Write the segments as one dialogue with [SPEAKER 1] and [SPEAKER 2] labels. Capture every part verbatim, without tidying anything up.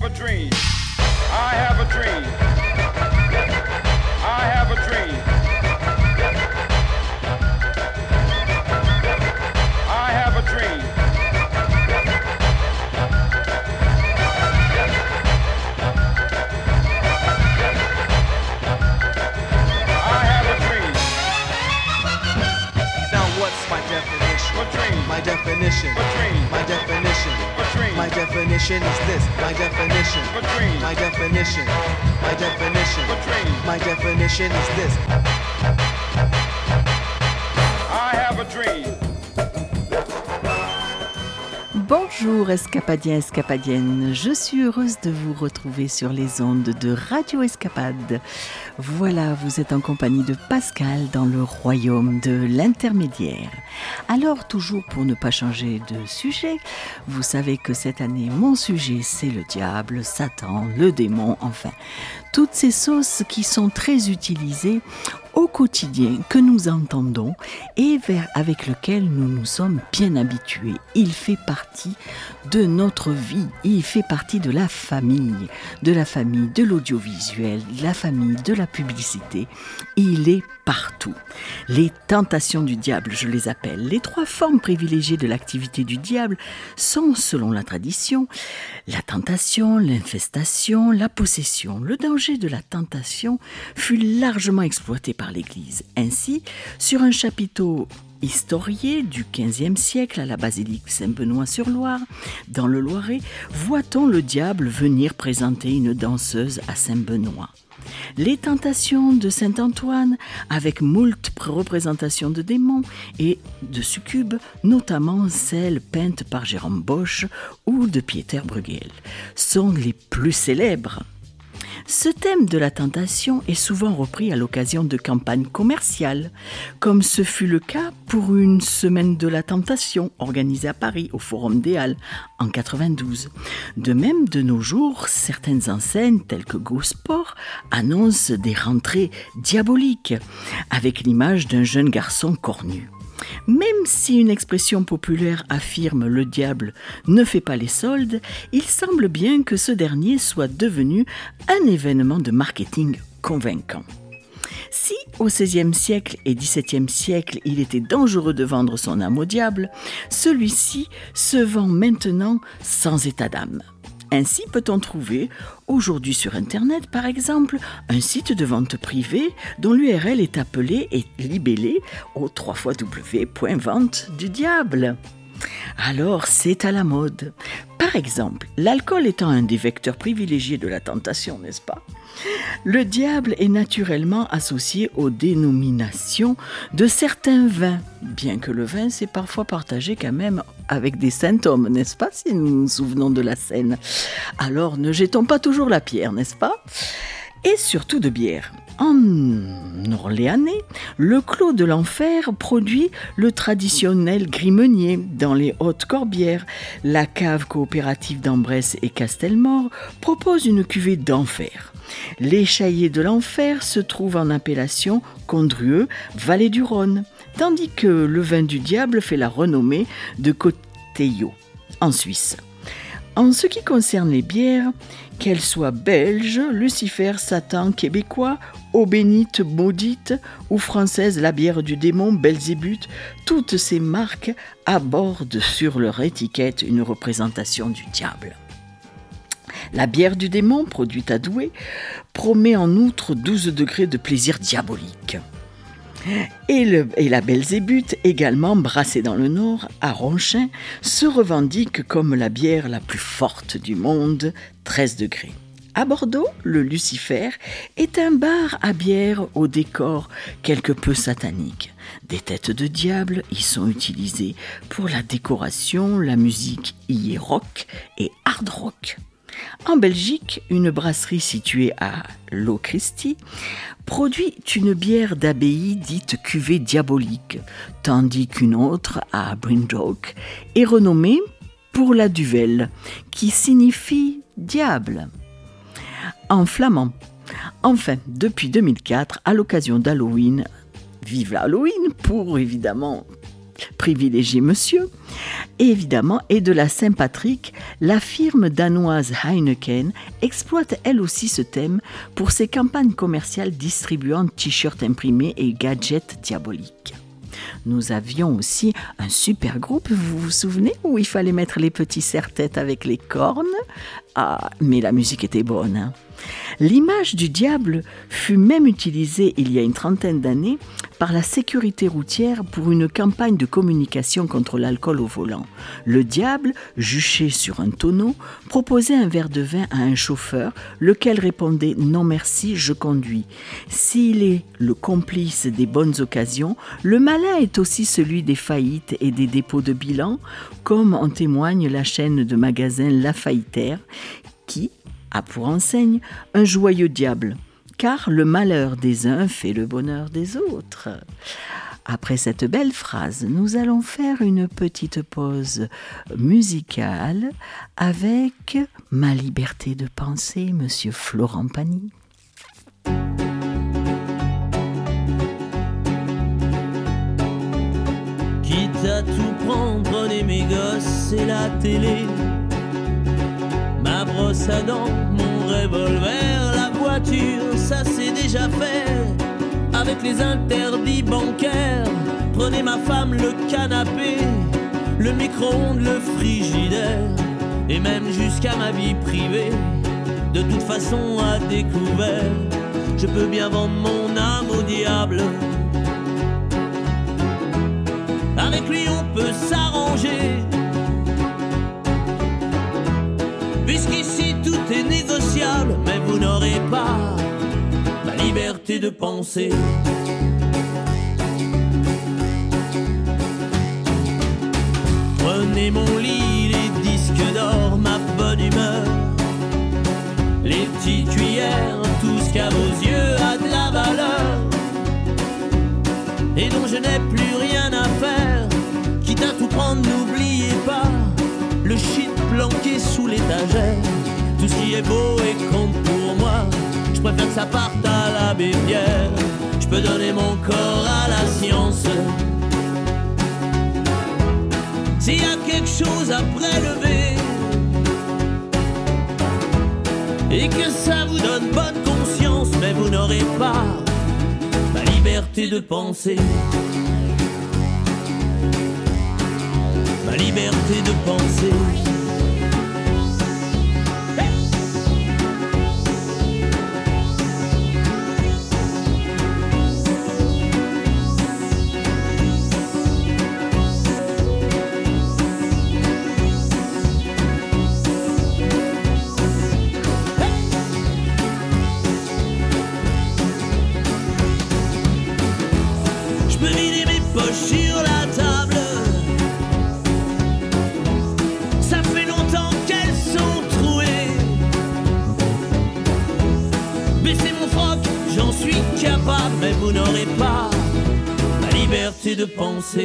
[SPEAKER 1] A dream. I have a dream. I have a dream. I have a dream. I have a dream.
[SPEAKER 2] Now what's my definition?
[SPEAKER 1] A dream.
[SPEAKER 2] My definition.
[SPEAKER 1] A dream.
[SPEAKER 2] My definition.
[SPEAKER 1] A dream.
[SPEAKER 2] My definition is this. My definition.
[SPEAKER 1] A dream.
[SPEAKER 2] My definition. My definition.
[SPEAKER 1] A dream.
[SPEAKER 2] My definition is this.
[SPEAKER 1] I have a dream.
[SPEAKER 3] Bonjour Escapadiens, Escapadiennes, je suis heureuse de vous retrouver sur les ondes de Radio Escapade. Voilà, vous êtes en compagnie de Pascal dans le royaume de l'intermédiaire. Alors, toujours pour ne pas changer de sujet, vous savez que cette année, mon sujet, c'est le diable, Satan, le démon, enfin, toutes ces sauces qui sont très utilisées au quotidien, que nous entendons et vers, avec lequel nous nous sommes bien habitués. Il fait partie de notre vie, il fait partie de la famille, de la famille de l'audiovisuel, de la famille de la publicité. Il est partout. Les tentations du diable, je les appelle. Les trois formes privilégiées de l'activité du diable sont, selon la tradition, la tentation, l'infestation, la possession. Le danger de la tentation fut largement exploité par l'Église. Ainsi, sur un chapiteau historié du quinzième siècle à la basilique Saint-Benoît-sur-Loire, dans le Loiret, voit-on le diable venir présenter une danseuse à Saint-Benoît. Les tentations de Saint-Antoine, avec moult représentations de démons et de succubes, notamment celles peintes par Jérôme Bosch ou de Pieter Bruegel, sont les plus célèbres. Ce thème de la tentation est souvent repris à l'occasion de campagnes commerciales, comme ce fut le cas pour une semaine de la tentation organisée à Paris au Forum des Halles en quatre-vingt-douze. De même, de nos jours, certaines enseignes telles que Go Sport annoncent des rentrées diaboliques avec l'image d'un jeune garçon cornu. Même si une expression populaire affirme « le diable ne fait pas les soldes », il semble bien que ce dernier soit devenu un événement de marketing convaincant. Si au seizième siècle et dix-septième siècle, il était dangereux de vendre son âme au diable, celui-ci se vend maintenant sans état d'âme. Ainsi peut-on trouver, aujourd'hui sur Internet par exemple, un site de vente privée dont l'U R L est appelé et libellé au w w w point vente du diable. Alors c'est à la mode. Par exemple, l'alcool étant un des vecteurs privilégiés de la tentation, n'est-ce pas ? Le diable est naturellement associé aux dénominations de certains vins, bien que le vin c'est parfois partagé quand même avec des saint hommes, n'est-ce pas, si nous nous souvenons de la scène. Alors ne jetons pas toujours la pierre, n'est-ce pas ? Et surtout de bière. En orléanais, le Clos de l'Enfer produit le traditionnel gris-meunier dans les Hautes-Corbières. La cave coopérative d'Ambrès et Castelmore propose une cuvée d'enfer. Les Chaillés de l'Enfer se trouvent en appellation Condrieu, Vallée du Rhône, tandis que le vin du diable fait la renommée de Côte-Teillot, en Suisse. En ce qui concerne les bières, qu'elles soient belges, Lucifer, Satan, québécois, eau bénite, maudite ou française, la bière du démon, Belzébuth, toutes ces marques abordent sur leur étiquette une représentation du diable. La bière du démon, produite à Douai, promet en outre douze degrés de plaisir diabolique. Et, le, et la Belzébuth, également brassée dans le Nord, à Ronchin, se revendique comme la bière la plus forte du monde, treize degrés. À Bordeaux, le Lucifer est un bar à bière au décor quelque peu satanique. Des têtes de diable y sont utilisées pour la décoration, la musique y est rock et hard rock. En Belgique, une brasserie située à Low-Christie produit une bière d'abbaye dite cuvée diabolique, tandis qu'une autre, à Brindhoek, est renommée pour la Duvel, qui signifie diable en flamand. Enfin, depuis deux mille quatre, à l'occasion d'Halloween, vive Halloween pour évidemment privilégié monsieur, et évidemment, et de la Saint-Patrick, la firme danoise Heineken exploite elle aussi ce thème pour ses campagnes commerciales distribuant t-shirts imprimés et gadgets diaboliques. Nous avions aussi un super groupe, vous vous souvenez, où il fallait mettre les petits serre-têtes avec les cornes. Ah, mais la musique était bonne, hein. L'image du diable fut même utilisée il y a une trentaine d'années par la sécurité routière pour une campagne de communication contre l'alcool au volant. Le diable, juché sur un tonneau, proposait un verre de vin à un chauffeur, lequel répondait « Non merci, je conduis ». S'il est le complice des bonnes occasions, le malin est aussi celui des faillites et des dépôts de bilan, comme en témoigne la chaîne de magasins La Faillitaire, qui a pour enseigne un joyeux diable, car le malheur des uns fait le bonheur des autres. Après cette belle phrase, nous allons faire une petite pause musicale avec Ma liberté de penser, Monsieur Florent Pagny.
[SPEAKER 4] Quitte à tout prendre, prenez mes gosses et la télé, ma brosse à dents, mon revolver, la voiture, ça c'est déjà fait. Avec les interdits bancaires, prenez ma femme, le canapé, le micro-ondes, le frigidaire, et même jusqu'à ma vie privée. De toute façon à découvert, je peux bien vendre mon âme au diable. Avec lui on peut s'arranger, puisqu'ici tout est négociable, mais vous n'aurez pas ma liberté de penser. Prenez mon lit, les disques d'or, ma bonne humeur, les petites cuillères, tout ce qu'à vos yeux a de la valeur, et dont je n'ai plus rien à faire. Quitte à tout prendre, n'oubliez pas le shit planqué sous l'étagère. Tout ce qui est beau et compte pour moi, je préfère que ça parte à la bébière. Je peux donner mon corps à la science. S'il y a quelque chose à prélever et que ça vous donne bonne conscience, mais vous n'aurez pas ma liberté de penser. Ma liberté de penser. Je peux vider mes poches sur la table. Ça fait longtemps qu'elles sont trouées. Baisser mon froc, j'en suis capable, mais vous n'aurez pas ma liberté de penser.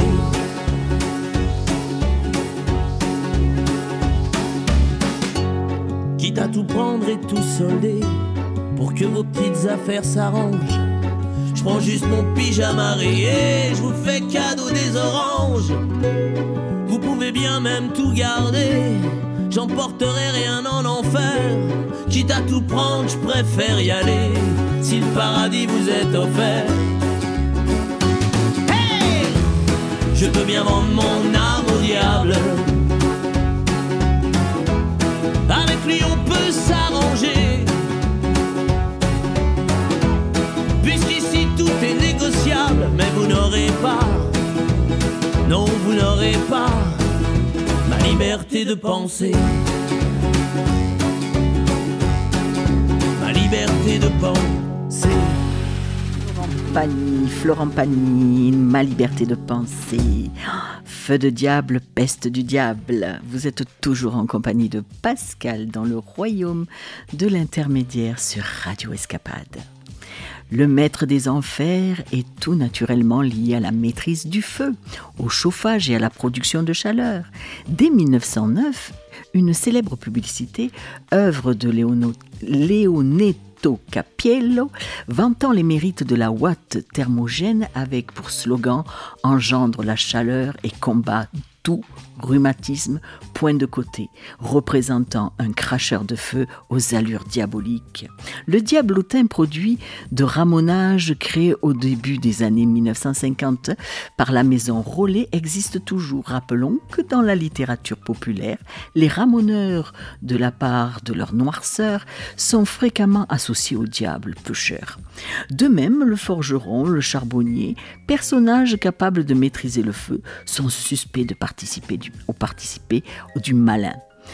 [SPEAKER 4] Quitte à tout prendre et tout solder pour que vos petites affaires s'arrangent, je prends juste mon pyjama rayé, je vous fais cadeau des oranges. Vous pouvez bien même tout garder, j'emporterai rien en enfer. Quitte à tout prendre, je préfère y aller, si le paradis vous est offert. Hey! Je peux bien vendre mon âme au diable. Avec lui on peut s'arranger, puisqu'ici tout est négociable, mais vous n'aurez pas, non vous n'aurez pas ma liberté de penser. Ma liberté de penser.
[SPEAKER 3] Florent Pagny, Florent Pagny, Ma liberté de penser. Feu de diable, peste du diable. Vous êtes toujours en compagnie de Pascal dans le royaume de l'intermédiaire sur Radio Escapade. Le maître des enfers est tout naturellement lié à la maîtrise du feu, au chauffage et à la production de chaleur. Dès mille neuf cent neuf, une célèbre publicité, œuvre de Léono, Leonetto Vito Capiello, vantant les mérites de la ouate thermogène avec pour slogan « Engendre la chaleur et combat tout rhumatisme, point de côté », représentant un cracheur de feu aux allures diaboliques. Le diablotin, produit de ramonage créé au début des années mille neuf cent cinquante par la maison Rollet, existe toujours. Rappelons que dans la littérature populaire, les ramoneurs, de la part de leur noirceur, sont fréquemment associés au diable pêcheur. De même, le forgeron, le charbonnier, personnages capables de maîtriser le feu, sont suspects de participer du, au participer du malin,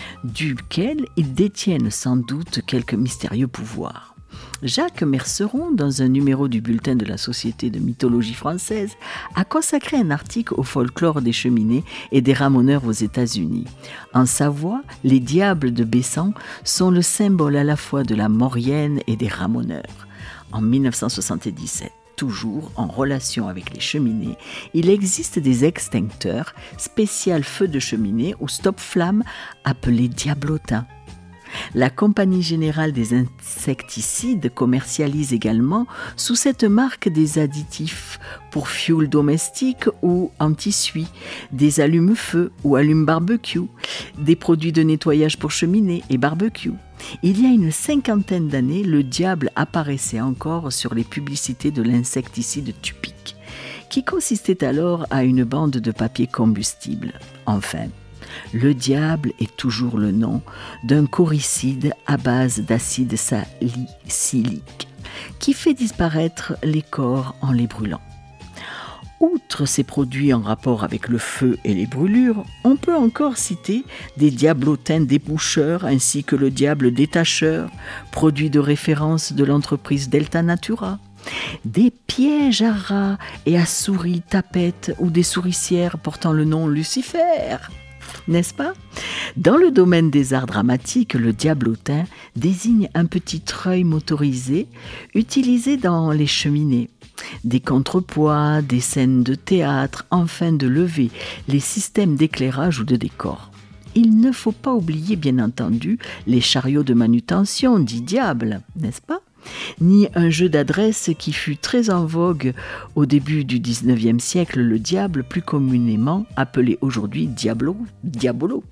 [SPEAKER 3] duquel ils détiennent sans doute quelques mystérieux pouvoirs. Jacques Merceron, dans un numéro du bulletin de la Société de mythologie française, a consacré un article au folklore des cheminées et des ramoneurs aux États-Unis. En Savoie, les diables de Bessan sont le symbole à la fois de la Maurienne et des ramoneurs. En mille neuf cent soixante-dix-sept, toujours en relation avec les cheminées, il existe des extincteurs spécial feu de cheminée ou stop-flamme appelés diablotins. La Compagnie Générale des Insecticides commercialise également sous cette marque des additifs pour fioul domestique ou anti-suie, des allumes-feu ou allumes-barbecue, des produits de nettoyage pour cheminée et barbecue. Il y a une cinquantaine d'années, le diable apparaissait encore sur les publicités de l'insecticide Tupic, qui consistait alors à une bande de papier combustible. Enfin, le diable est toujours le nom d'un coricide à base d'acide salicylique qui fait disparaître les corps en les brûlant. Outre ces produits en rapport avec le feu et les brûlures, on peut encore citer des diablotins déboucheurs ainsi que le diable détacheur, produit de référence de l'entreprise Delta Natura, des pièges à rats et à souris tapettes ou des souricières portant le nom Lucifer. N'est-ce pas ? Dans le domaine des arts dramatiques, le diablotin désigne un petit treuil motorisé utilisé dans les cheminées, des contrepoids, des scènes de théâtre, afin de lever les systèmes d'éclairage ou de décor. Il ne faut pas oublier, bien entendu, les chariots de manutention, dits diables, n'est-ce pas ? Ni un jeu d'adresse qui fut très en vogue au début du dix-neuvième siècle, le diable, plus communément appelé aujourd'hui Diablo, Diabolo.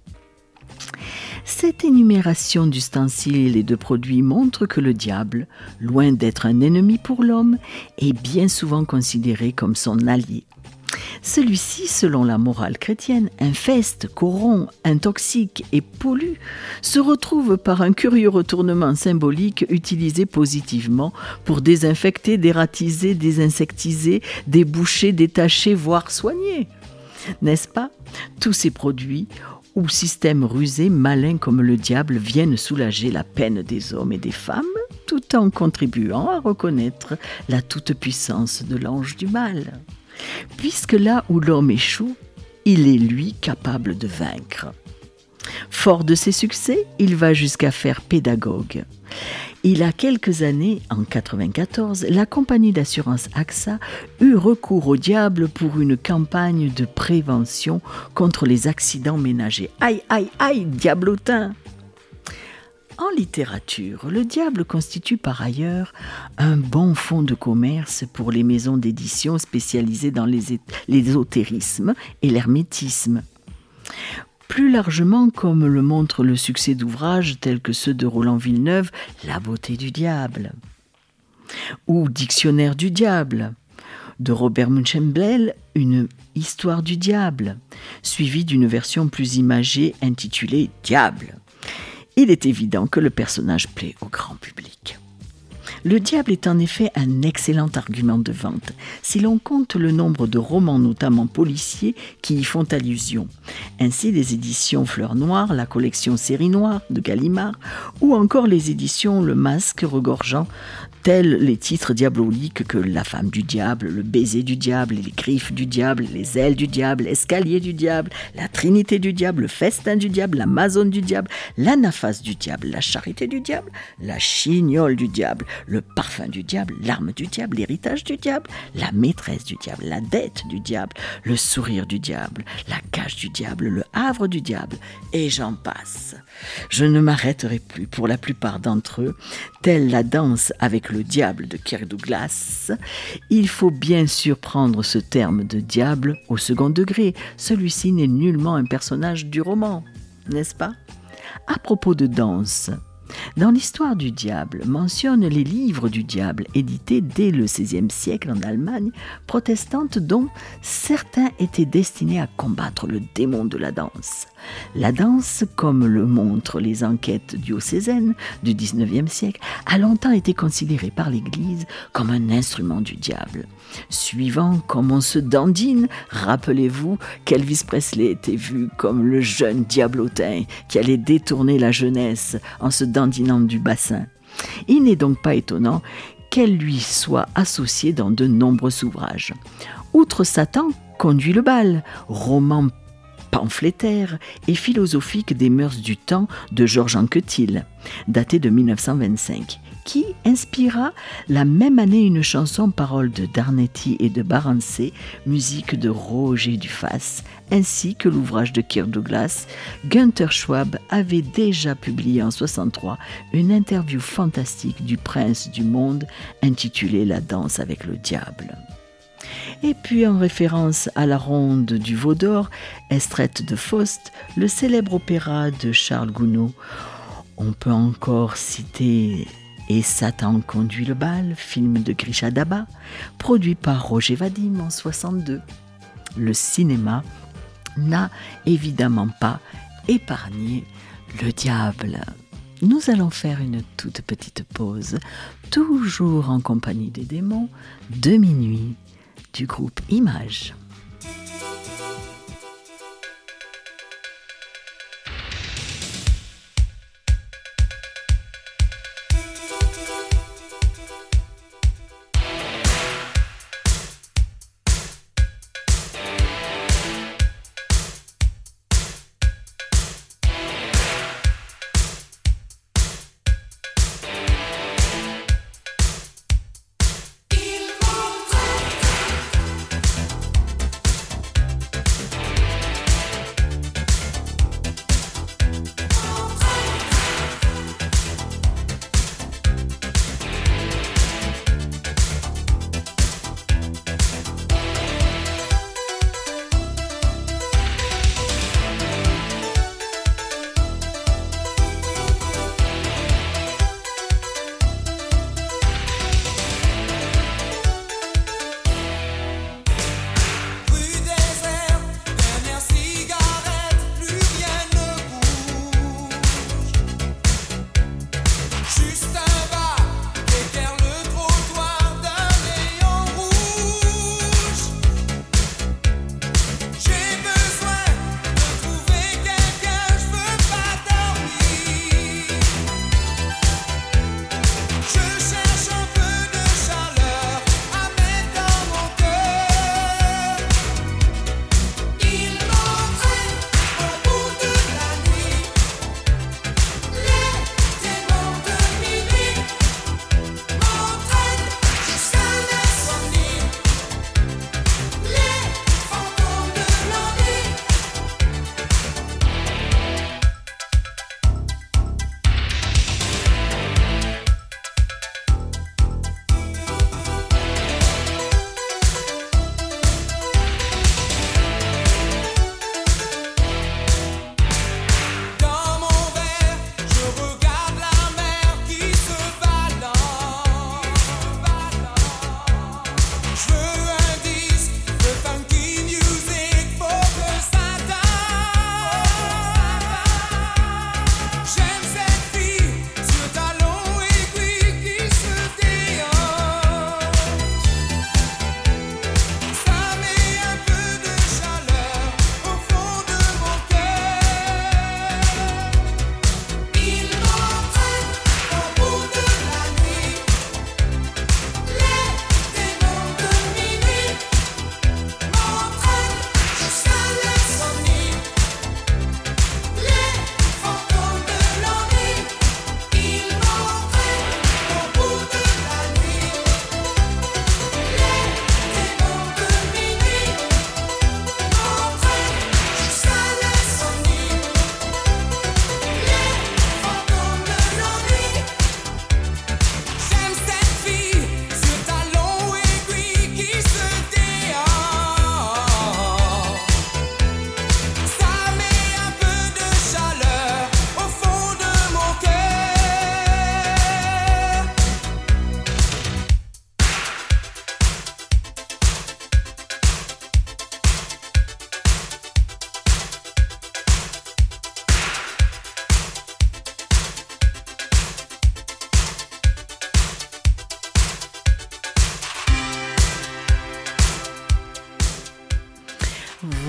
[SPEAKER 3] Cette énumération d'ustensiles et de produits montre que le diable, loin d'être un ennemi pour l'homme, est bien souvent considéré comme son allié. Celui-ci, selon la morale chrétienne, infeste, corrompt, intoxique et pollue, se retrouve par un curieux retournement symbolique utilisé positivement pour désinfecter, dératiser, désinsectiser, déboucher, détacher, voire soigner. N'est-ce pas ? Tous ces produits ou systèmes rusés, malins comme le diable, viennent soulager la peine des hommes et des femmes, tout en contribuant à reconnaître la toute-puissance de l'ange du mal. Puisque là où l'homme échoue, il est lui capable de vaincre. Fort de ses succès, il va jusqu'à faire pédagogue. Il y a quelques années, en quatre-vingt-quatorze, la compagnie d'assurance A X A eut recours au diable pour une campagne de prévention contre les accidents ménagers. Aïe, aïe, aïe, diablotin! En littérature, le diable constitue par ailleurs un bon fonds de commerce pour les maisons d'édition spécialisées dans les é- l'ésotérisme et l'hermétisme. Plus largement, comme le montre le succès d'ouvrages tels que ceux de Roland Villeneuve, La beauté du diable, ou Dictionnaire du diable, de Robert Munchenblel, Une histoire du diable, suivie d'une version plus imagée intitulée Diable. Il est évident que le personnage plaît au grand public. Le diable est en effet un excellent argument de vente, si l'on compte le nombre de romans, notamment policiers, qui y font allusion. Ainsi, les éditions Fleurs Noires, la collection Série Noire de Gallimard, ou encore les éditions Le Masque regorgeant tels les titres diaboliques que La femme du diable, Le baiser du diable, Les griffes du diable, Les ailes du diable, L'escalier du diable, La trinité du diable, Le festin du diable, L'amazone du diable, L'anaphase du diable, La charité du diable, La chignole du diable, Le parfum du diable, L'arme du diable, L'héritage du diable, La maîtresse du diable, La dette du diable, Le sourire du diable, La cage du diable, Le havre du diable, et j'en passe. Je ne m'arrêterai plus pour la plupart d'entre eux, telle la danse avec le diable de Kirk Douglas. Il faut bien sûr prendre ce terme de diable au second degré. Celui-ci n'est nullement un personnage du roman, n'est-ce pas? À propos de danse, dans l'histoire du diable, mentionne les livres du diable édités dès le seizième siècle en Allemagne protestante, dont certains étaient destinés à combattre le démon de la danse. La danse, comme le montrent les enquêtes diocésaines du dix-neuvième siècle, a longtemps été considérée par l'Église comme un instrument du diable. Suivant comme on se dandine, rappelez-vous qu'Elvis Presley était vu comme le jeune diablotin qui allait détourner la jeunesse en se dandinant du bassin. Il n'est donc pas étonnant qu'elle lui soit associée dans de nombreux ouvrages. Outre Satan conduit le bal, roman pamphlétaire et philosophique des mœurs du temps de Georges Anquetil, daté de mille neuf cent vingt-cinq, qui inspira la même année une chanson paroles de Darnetti et de Barancé, musique de Roger Dufasse, ainsi que l'ouvrage de Kirk Douglas. Günther Schwab avait déjà publié en soixante-trois une interview fantastique du prince du monde intitulée « La danse avec le diable ». Et puis, en référence à la ronde du Veau d'Or, extraite de Faust, le célèbre opéra de Charles Gounod. On peut encore citer Et Satan conduit le bal, film de Grisha Daba, produit par Roger Vadim en soixante-deux. Le cinéma n'a évidemment pas épargné le diable. Nous allons faire une toute petite pause, toujours en compagnie des démons, de minuit, du groupe Images.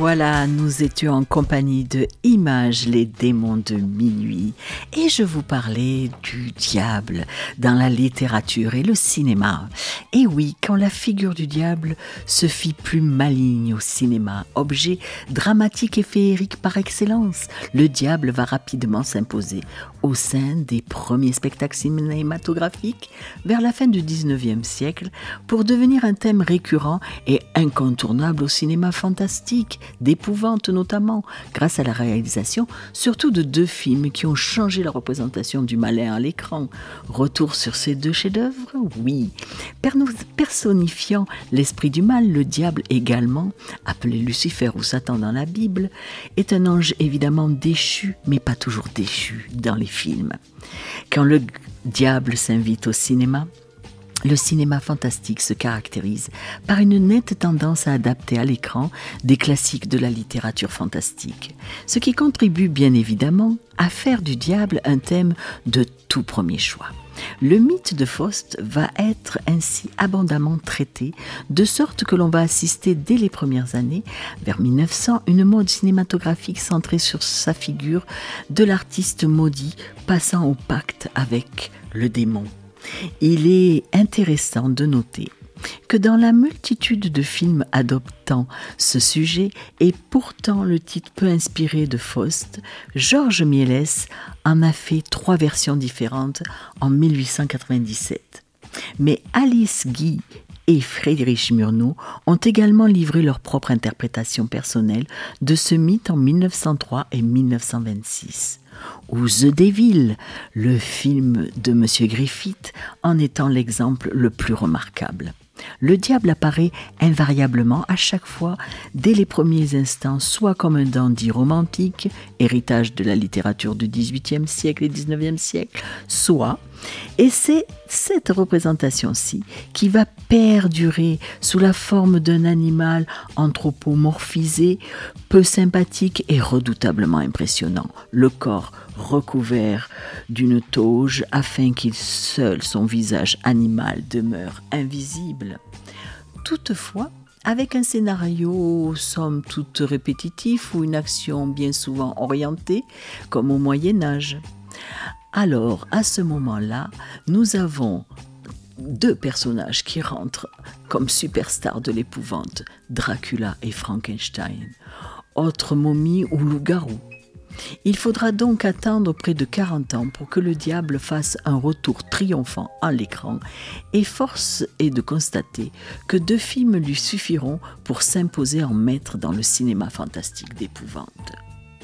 [SPEAKER 3] Voilà, nous étions en compagnie de Images, les démons de minuit. Et je vous parlais du diable dans la littérature et le cinéma. Et oui, quand la figure du diable se fit plus maligne au cinéma, objet dramatique et féerique par excellence, le diable va rapidement s'imposer au sein des premiers spectacles cinématographiques vers la fin du dix-neuvième siècle pour devenir un thème récurrent et incontournable au cinéma fantastique, d'épouvante notamment, grâce à la réalisation surtout de deux films qui ont changé la représentation du malin à l'écran. Retour sur ces deux chefs-d'œuvre, oui. Personnifiant l'esprit du mal, le diable également, appelé Lucifer ou Satan dans la Bible, est un ange évidemment déchu, mais pas toujours déchu dans les films. Quand le diable s'invite au cinéma, le cinéma fantastique se caractérise par une nette tendance à adapter à l'écran des classiques de la littérature fantastique, ce qui contribue bien évidemment à faire du diable un thème de tout premier choix. Le mythe de Faust va être ainsi abondamment traité, de sorte que l'on va assister dès les premières années, vers mille neuf cents, une mode cinématographique centrée sur sa figure de l'artiste maudit passant au pacte avec le démon. Il est intéressant de noter que dans la multitude de films adoptant ce sujet, et pourtant le titre peu inspiré de Faust, Georges Méliès en a fait trois versions différentes en mille huit cent quatre-vingt-dix-sept. Mais Alice Guy et Friedrich Murnau ont également livré leur propre interprétation personnelle de ce mythe en mille neuf cent trois et mille neuf cent vingt-six. Ou The Devil, le film de Monsieur Griffith, en étant l'exemple le plus remarquable. Le diable apparaît invariablement à chaque fois, dès les premiers instants, soit comme un dandy romantique, héritage de la littérature du dix-huitième siècle et dix-neuvième siècle, soit, et c'est cette représentation-ci qui va perdurer sous la forme d'un animal anthropomorphisé, peu sympathique et redoutablement impressionnant, le corps recouvert d'une tauge afin qu'il seul, son visage animal, demeure invisible. Toutefois, avec un scénario somme toute répétitif ou une action bien souvent orientée, comme au Moyen-Âge. Alors, à ce moment-là, nous avons deux personnages qui rentrent comme superstars de l'épouvante, Dracula et Frankenstein, autre momie ou loup-garou. Il faudra donc attendre près de quarante ans pour que le diable fasse un retour triomphant à l'écran, et force est de constater que deux films lui suffiront pour s'imposer en maître dans le cinéma fantastique d'épouvante.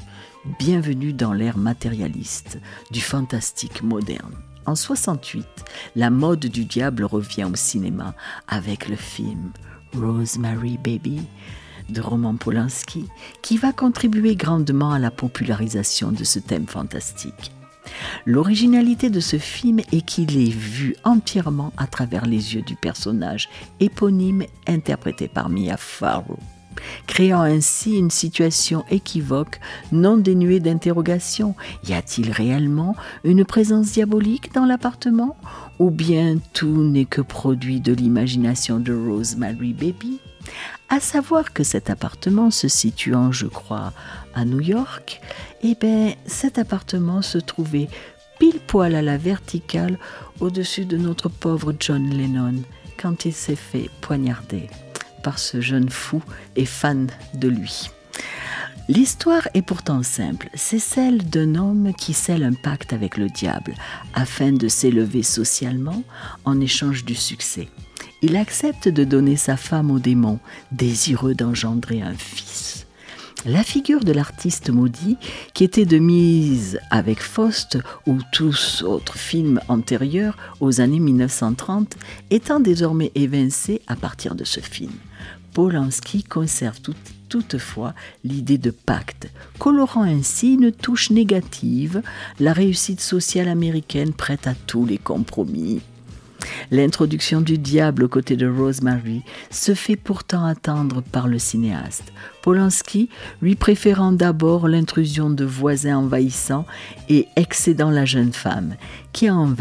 [SPEAKER 3] Bienvenue dans l'ère matérialiste du fantastique moderne. En soixante-huit, la mode du diable revient au cinéma avec le film Rosemary Baby de Roman Polanski, qui va contribuer grandement à la popularisation de ce thème fantastique. L'originalité de ce film est qu'il est vu entièrement à travers les yeux du personnage éponyme interprété par Mia Farrow, créant ainsi une situation équivoque non dénuée d'interrogation. Y a-t-il réellement une présence diabolique dans l'appartement? Ou bien tout n'est que produit de l'imagination de Rosemary Baby? À savoir que cet appartement se situant, je crois, à New York, eh bien, cet appartement se trouvait pile poil à la verticale au-dessus de notre pauvre John Lennon quand il s'est fait poignarder par ce jeune fou et fan de lui. L'histoire est pourtant simple, c'est celle d'un homme qui scelle un pacte avec le diable afin de s'élever socialement en échange du succès. Il accepte de donner sa femme au démon, désireux d'engendrer un fils. La figure de l'artiste maudit, qui était de mise avec Faust ou tous autres films antérieurs aux années mille neuf cent trente, étant désormais évincée à partir de ce film. Polanski conserve tout, toutefois l'idée de pacte, colorant ainsi une touche négative, la réussite sociale américaine prête à tous les compromis. L'introduction du diable aux côtés de Rosemary se fait pourtant attendre par le cinéaste, Polanski lui préférant d'abord l'intrusion de voisins envahissants et excédant la jeune femme, qui en vain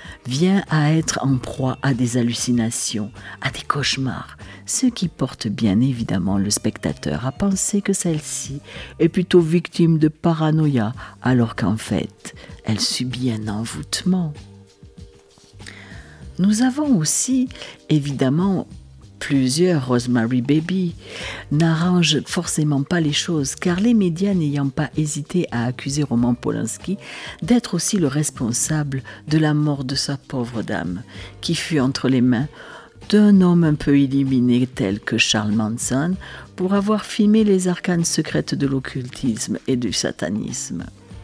[SPEAKER 3] vient à être en proie à des hallucinations, à des cauchemars, ce qui porte bien évidemment le spectateur à penser que celle-ci est plutôt victime de paranoïa, alors qu'en fait, elle subit un envoûtement. Nous avons aussi, évidemment, plusieurs Rosemary Baby n'arrangent forcément pas les choses, car les médias n'ayant pas hésité à accuser Roman Polanski d'être aussi le responsable de la mort de sa pauvre dame, qui fut entre les mains d'un homme un peu illuminé tel que Charles Manson pour avoir filmé les arcanes secrètes de l'occultisme et du satanisme.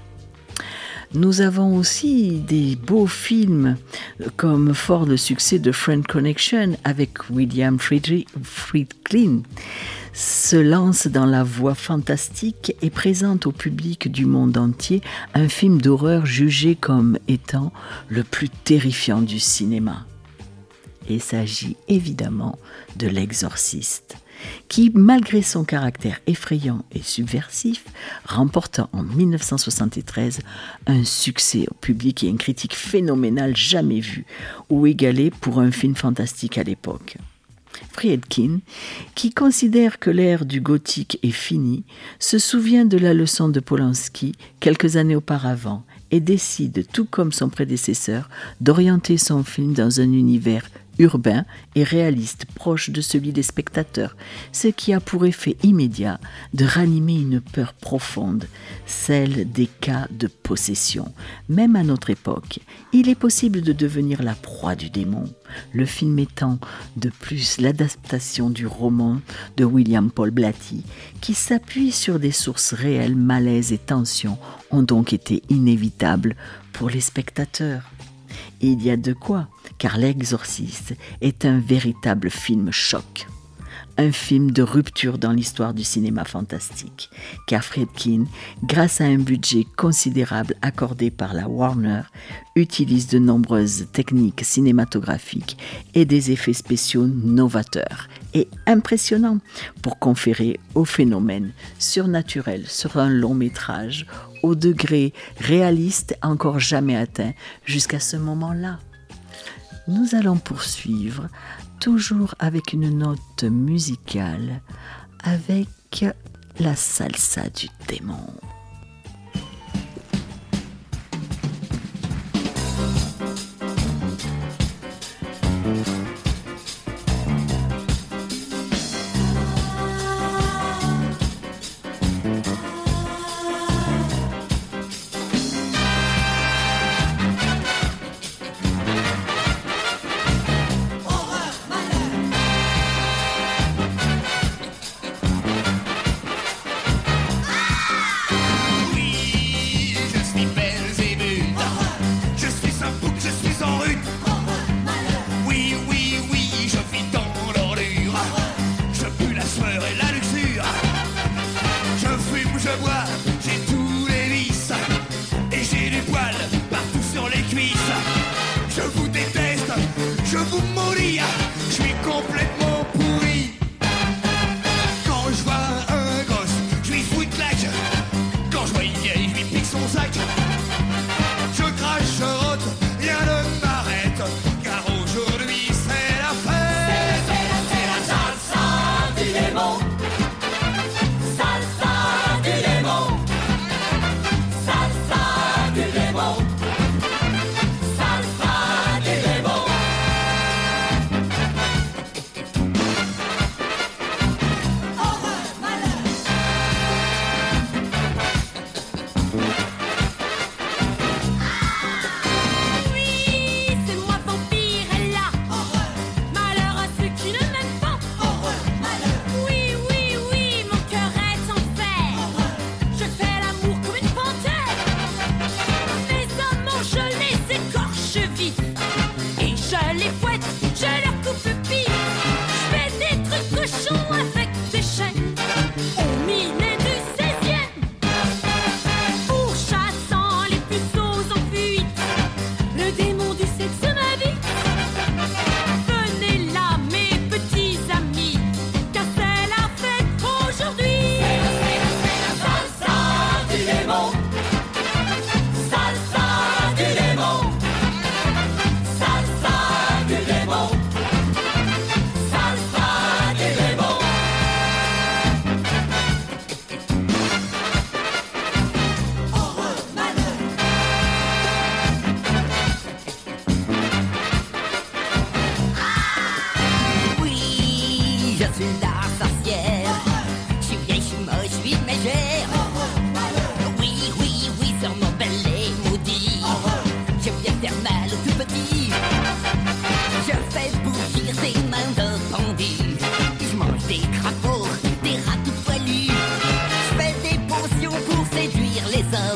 [SPEAKER 3] Nous avons aussi des beaux films comme fort le succès de Friend Connection avec William Friedkin se lance dans la voie fantastique et présente au public du monde entier un film d'horreur jugé comme étant le plus terrifiant du cinéma. Il s'agit évidemment de L'Exorciste, qui, malgré son caractère effrayant et subversif, remporta en dix-neuf cent soixante-treize un succès au public et une critique phénoménale jamais vue ou égalée pour un film fantastique à l'époque. Friedkin, qui considère que l'ère du gothique est finie, se souvient de la leçon de Polanski quelques années auparavant et décide, tout comme son prédécesseur, d'orienter son film dans un univers urbain et réaliste proche de celui des spectateurs, ce qui a pour effet immédiat de ranimer une peur profonde, celle des cas de possession. Même à notre époque, il est possible de devenir la proie du démon, le film étant de plus l'adaptation du roman de William Paul Blatty, qui s'appuie sur des sources réelles. Malaise et tension ont donc été inévitables pour les spectateurs. Et il y a de quoi, car L'Exorciste est un véritable film choc. Un film de rupture dans l'histoire du cinéma fantastique, car Friedkin, grâce à un budget considérable accordé par la Warner, utilise de nombreuses techniques cinématographiques et des effets spéciaux novateurs et impressionnants pour conférer au phénomène surnaturel sur un long métrage au degré réaliste encore jamais atteint jusqu'à ce moment-là. Nous allons poursuivre, toujours avec une note musicale, avec la salsa du démon.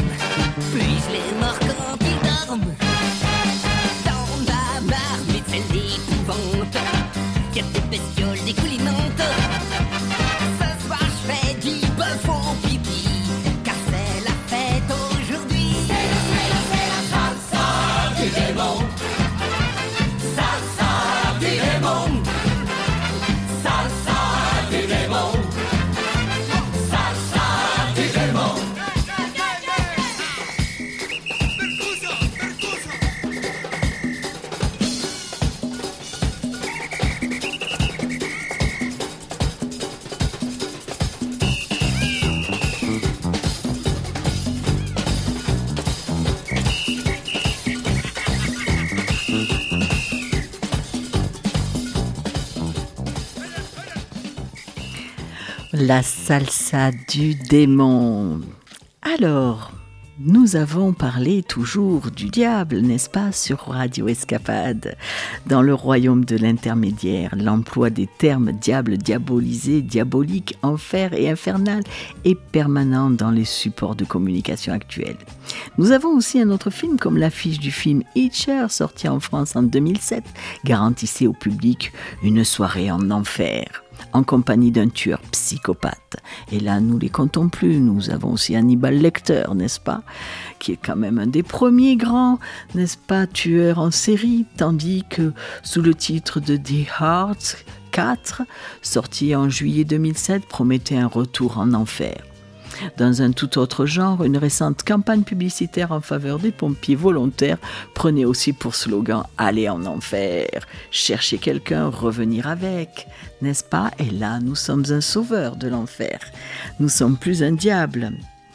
[SPEAKER 5] forme. Puis-je les mords quand ils dorment? Dans la marmite, c'est l'épouvante. Y'a des bestioles dégoulinantes. Ce soir, je fais du bœuf au pipi, car c'est la fête aujourd'hui. C'est la, c'est la, c'est la salsa du démon. Salsa du démon. Salsa du démon. Salsa du démon.
[SPEAKER 3] La salsa du démon. Alors, nous avons parlé toujours du diable, n'est-ce pas, sur Radio Escapade. Dans le royaume de l'intermédiaire, l'emploi des termes diable, diabolisé, diabolique, enfer et infernal est permanent dans les supports de communication actuels. Nous avons aussi un autre film, comme l'affiche du film Hitcher, sorti en France en deux mille sept, garantissait au public une soirée en enfer, en compagnie d'un tueur psychopathe. Et là, nous les comptons plus. Nous avons aussi Hannibal Lecter, n'est-ce pas, qui est quand même un des premiers grands, n'est-ce pas, tueurs en série, tandis que sous le titre de The Heart quatre, sorti en juillet deux mille sept, promettait un retour en enfer. Dans un tout autre genre, une récente campagne publicitaire en faveur des pompiers volontaires prenait aussi pour slogan « Aller en enfer, chercher quelqu'un, revenir avec », n'est-ce pas? Et là, nous sommes un sauveur de l'enfer. Nous sommes plus un diable.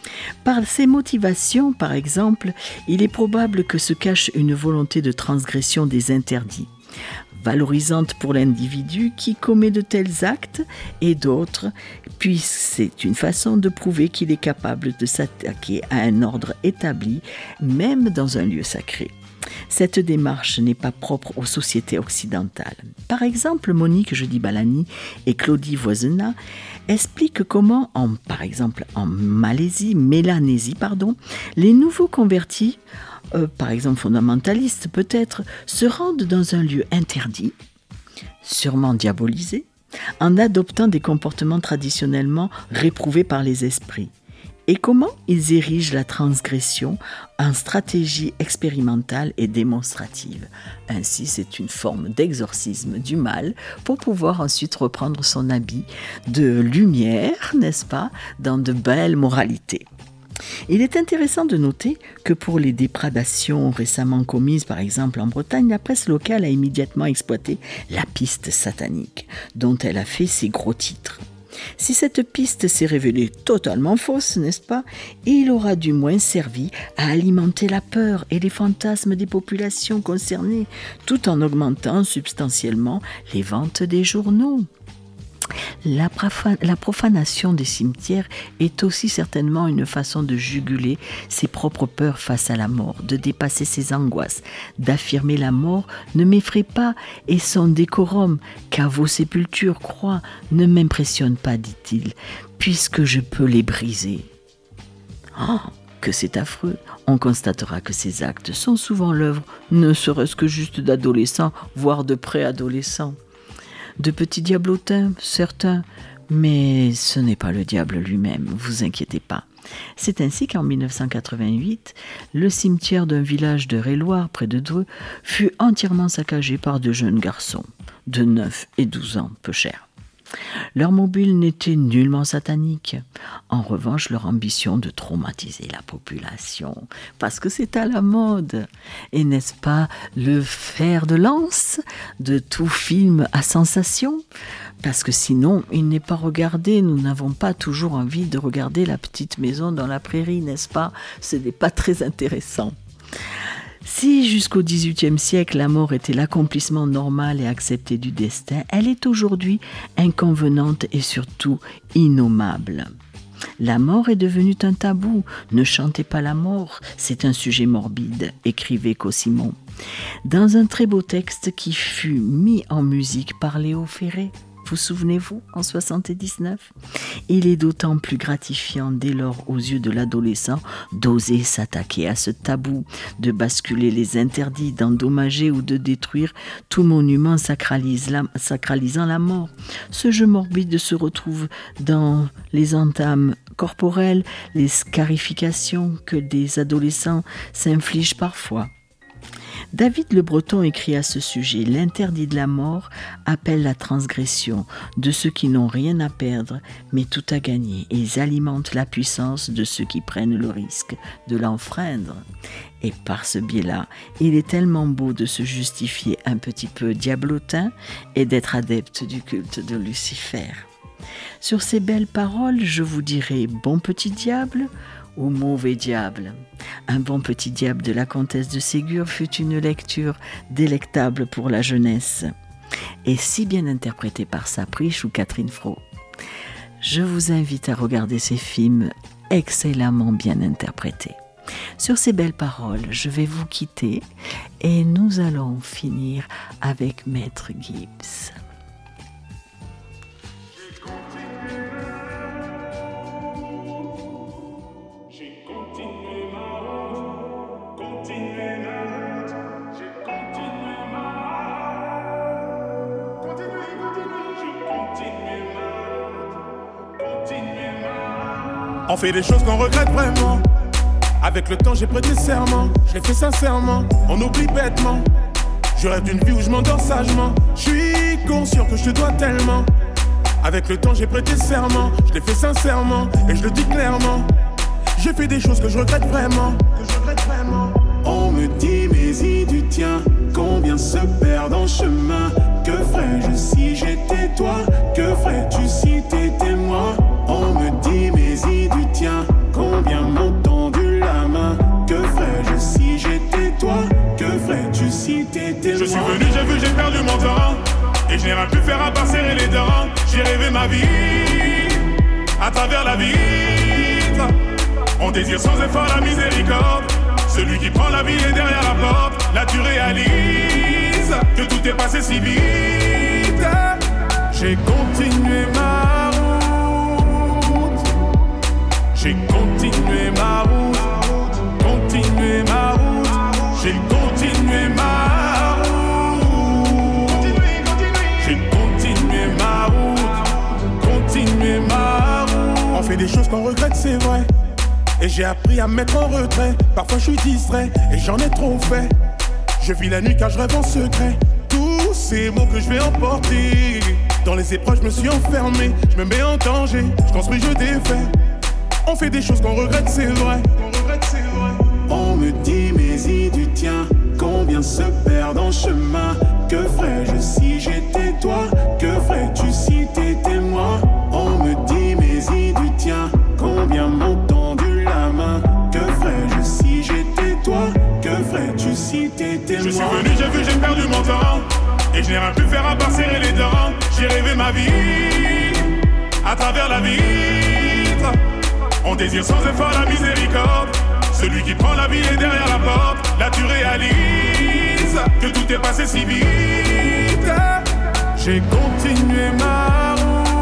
[SPEAKER 3] Par ces motivations, par exemple, il est probable que se cache une volonté de transgression des interdits, valorisante pour l'individu qui commet de tels actes et d'autres, puisque c'est une façon de prouver qu'il est capable de s'attaquer à un ordre établi, même dans un lieu sacré. Cette démarche n'est pas propre aux sociétés occidentales. Par exemple, Monique Jody-Balani et Claudie Voisenat expliquent comment, en, par exemple en Malaisie, Mélanésie, pardon, les nouveaux convertis, Euh, par exemple fondamentalistes peut-être, se rendent dans un lieu interdit, sûrement diabolisé, en adoptant des comportements traditionnellement réprouvés par les esprits. Et comment ils érigent la transgression en stratégie expérimentale et démonstrative. Ainsi, c'est une forme d'exorcisme du mal pour pouvoir ensuite reprendre son habit de lumière, n'est-ce pas, dans de belles moralités. Il est intéressant de noter que pour les déprédations récemment commises, par exemple en Bretagne, la presse locale a immédiatement exploité la piste satanique, dont elle a fait ses gros titres. Si cette piste s'est révélée totalement fausse, n'est-ce pas, il aura du moins servi à alimenter la peur et les fantasmes des populations concernées, tout en augmentant substantiellement les ventes des journaux. La, profan- la profanation des cimetières est aussi certainement une façon de juguler ses propres peurs face à la mort, de dépasser ses angoisses, d'affirmer la mort ne m'effraie pas et son décorum, car vos sépultures, croix, ne m'impressionnent pas, dit-il, puisque je peux les briser. Oh, que c'est affreux! On constatera que ces actes sont souvent l'œuvre, ne serait-ce que juste d'adolescents, voire de préadolescents. De petits diablotins, certains, mais ce n'est pas le diable lui-même, vous inquiétez pas. C'est ainsi qu'en dix-neuf cent quatre-vingt-huit, le cimetière d'un village de Réloir, près de Dreux, fut entièrement saccagé par deux jeunes garçons, de neuf et douze ans, peu cher. Leur mobile n'était nullement satanique. En revanche, leur ambition de traumatiser la population, parce que c'est à la mode. Et n'est-ce pas le fer de lance de tout film à sensation? Parce que sinon, il n'est pas regardé. Nous n'avons pas toujours envie de regarder La Petite Maison dans la Prairie, n'est-ce pas? Ce n'est pas très intéressant. Si jusqu'au dix-huitième siècle, la mort était l'accomplissement normal et accepté du destin, elle est aujourd'hui inconvenante et surtout innommable. La mort est devenue un tabou. Ne chantez pas la mort, c'est un sujet morbide, écrivait Cossimon. Dans un très beau texte qui fut mis en musique par Léo Ferré. Vous souvenez-vous, en soixante-dix-neuf? Il est d'autant plus gratifiant dès lors aux yeux de l'adolescent d'oser s'attaquer à ce tabou, de basculer les interdits, d'endommager ou de détruire tout monument sacralise la, sacralisant la mort. Ce jeu morbide se retrouve dans les entames corporelles, les scarifications que des adolescents s'infligent parfois. David Le Breton écrit à ce sujet « L'interdit de la mort appelle la transgression de ceux qui n'ont rien à perdre, mais tout à gagner. Et ils alimentent la puissance de ceux qui prennent le risque de l'enfreindre. » Et par ce biais-là, il est tellement beau de se justifier un petit peu diablotin et d'être adepte du culte de Lucifer. Sur ces belles paroles, je vous dirai « Bon petit diable » ou mauvais diable. Un bon petit diable de la comtesse de Ségur fut une lecture délectable pour la jeunesse et si bien interprétée par Sapriche ou Catherine Fro. Je vous invite à regarder ces films excellemment bien interprétés. Sur ces belles paroles, je vais vous quitter et nous allons finir avec Maître Gibbs.
[SPEAKER 6] On fait des choses qu'on regrette vraiment. Avec le temps j'ai prêté serment. Je l'ai fait sincèrement, on oublie bêtement. Je rêve d'une vie où je m'endors sagement. Je suis conscient que je te dois tellement. Avec le temps j'ai prêté serment. Je l'ai fait sincèrement et je le dis clairement. J'ai fait des choses que je regrette vraiment. Que je regrette vraiment. On me dit mais y du tien. Combien se perdent en chemin. Que ferais-je si j'étais toi? Que ferais-tu si t'étais moi? On me dit mais y du tien. Combien m'ont tendu la main. Que ferais-je si j'étais toi? Que ferais-tu si t'étais moi? Je suis venu, j'ai vu, j'ai perdu mon temps. Et je n'ai rien pu faire à part serrer les dents. J'ai rêvé ma vie à travers la vitre. On désire sans effort la miséricorde. Celui qui prend la vie est derrière la porte. Là tu réalises que tout est passé si vite. J'ai continué ma route. J'ai continué ma route. Continué ma route. J'ai continué ma route. J'ai continué ma route. Continué ma route. On fait des choses qu'on regrette, c'est vrai. Et j'ai appris à me mettre en retrait. Parfois je suis distrait et j'en ai trop fait. Je vis la nuit car je rêve en secret. Tous ces mots que je vais emporter. Dans les épreuves je me suis enfermé. Je me mets en danger, je construis, je défais. On fait des choses qu'on regrette, c'est vrai. On regrette, c'est vrai. On me dit mais y du tien. Combien se perdent en chemin. Que ferais-je si j'étais toi? Que ferais-tu si t'étais moi? On me dit mais y du tien. Combien m'ont tendu la main. Que ferais-je si j'étais toi? Que ferais-tu si t'étais moi? Je suis venu, j'ai vu, j'ai perdu mon temps. Et je n'ai rien pu faire à part serrer les dents. J'ai rêvé ma vie à travers la vitre. On désire sans effort la miséricorde. Celui qui prend la vie est derrière la porte. Là tu réalises que tout est passé si vite. J'ai continué ma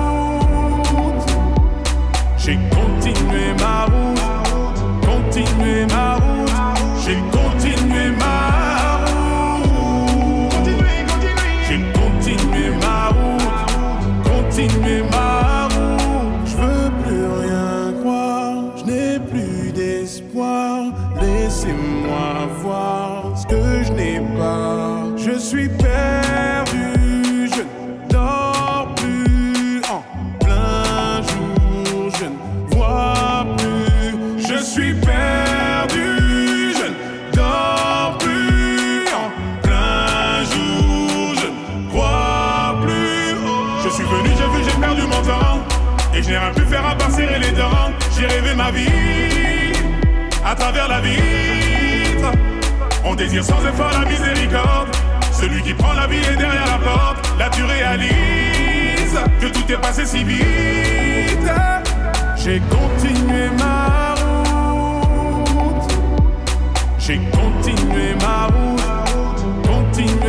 [SPEAKER 6] route. J'ai continué ma route. Continué ma route. J'ai continué ma route. J'ai continué ma route. Continué ma route. Je veux plus rien croire. Je n'ai plus d'espoir. Laissez-moi voir ce que je n'ai pas. Je suis perdu. Je ne dors plus en plein jour. Je ne vois plus. Je suis perdu. Je ne dors plus en plein jour. Je ne crois plus. Je suis venu, j'ai vu, j'ai perdu mon temps. Et je n'ai rien pu faire à part serrer les dents. J'ai rêvé ma vie à travers la vitre. On désire sans effort la miséricorde. Celui qui prend la vie est derrière la porte. Là tu réalises que tout est passé si vite. J'ai continué ma route. J'ai continué ma route. Continué